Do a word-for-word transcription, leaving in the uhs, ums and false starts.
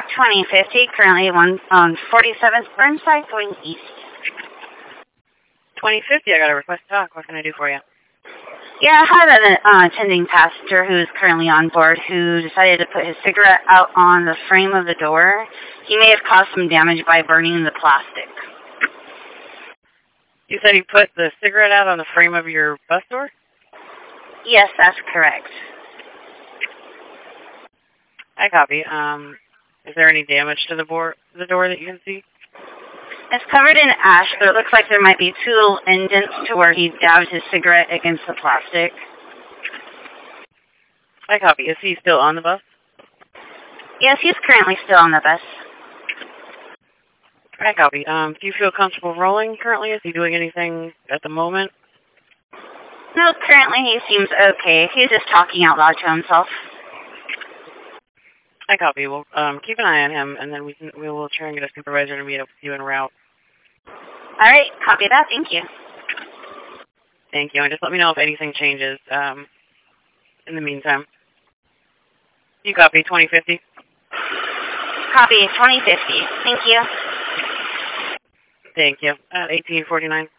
twenty fifty, currently one on forty-seventh Burnside, going east. twenty fifty, I got a request to talk. What can I do for you? Yeah, I have an uh, attending passenger who is currently on board who decided to put his cigarette out on the frame of the door. He may have caused some damage by burning the plastic. You said he put the cigarette out on the frame of your bus door? Yes, that's correct. I copy. Um, is there any damage to the, board, the door that you can see? It's covered in ash, but it looks like there might be two little indents to where he dabbed his cigarette against the plastic. I copy. Is he still on the bus? Yes, he's currently still on the bus. I copy. Um, do you feel comfortable rolling currently? Is he doing anything at the moment? No, currently he seems okay. He's just talking out loud to himself. I copy. We'll um, keep an eye on him, and then we can we will try and get a supervisor to meet up with you en route. All right, copy that. Thank you. Thank you. And just let me know if anything changes um, in the meantime. You copy twenty fifty? Copy twenty fifty. Thank you. Thank you. Uh, eighteen forty-nine.